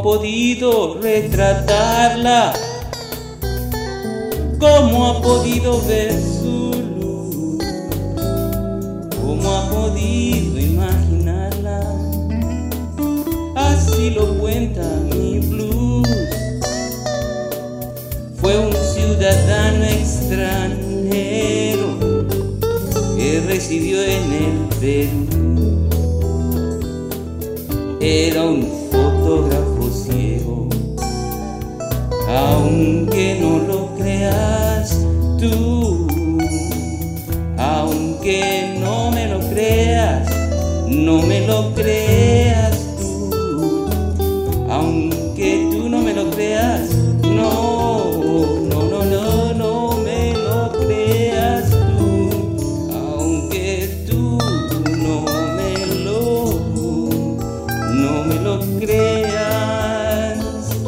podido retratarla? ¿Cómo ha podido ver su luz? ¿Cómo ha podido imaginarla? Así lo cuenta mi blues. Fue un ciudadano extranjero que residió en el Perú. Era un fotógrafo ciego, aunque no lo creas tú, aunque no me lo creas, no me lo creas tú, aunque tú no me lo creas, no me lo creas tú, aunque tú no me lo creas,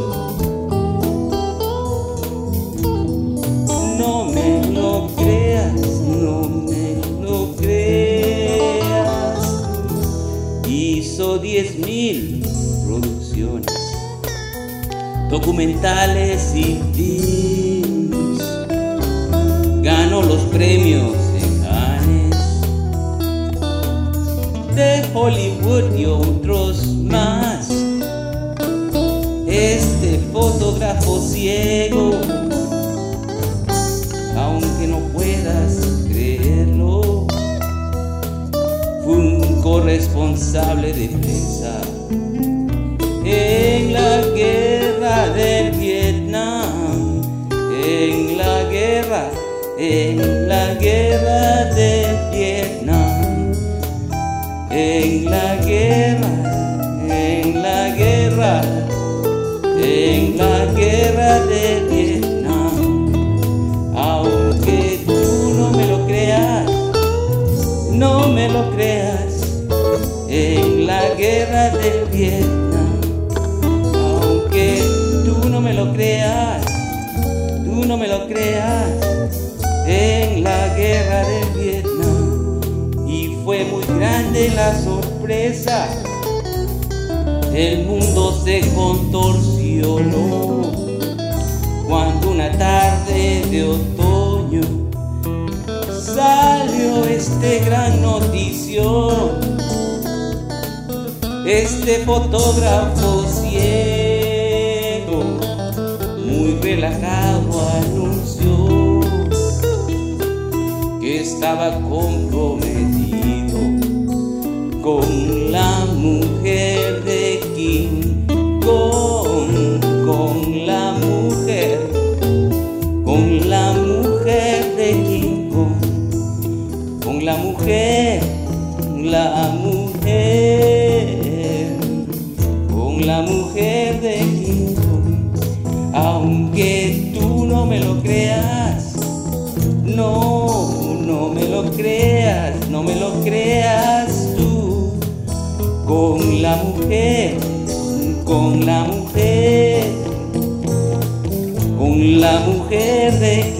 no me lo creas, no me lo creas. Hizo 10,000 producciones, documentales y films. Ganó los premios de Cannes, de Hollywood y otros más. Este fotógrafo ciego, aunque no puedas creerlo, fue un corresponsable de prensa en la guerra del Vietnam, en la guerra del Vietnam, en la guerra del Vietnam. Aunque tú no me lo creas, no me lo creas, en la guerra del Vietnam. Aunque tú no me lo creas, tú no me lo creas, en la guerra del Vietnam. Y fue muy grande la sorpresa, el mundo se contorsionó cuando una tarde de otoño salió este gran notición. Este fotógrafo ciego, muy relajado, anunció que estaba comprometido con la mujer de King Kong, con la mujer de King Kong, con la mujer de King Kong. Aunque tú no me lo creas, no me lo creas, no me lo creas tú, con la mujer de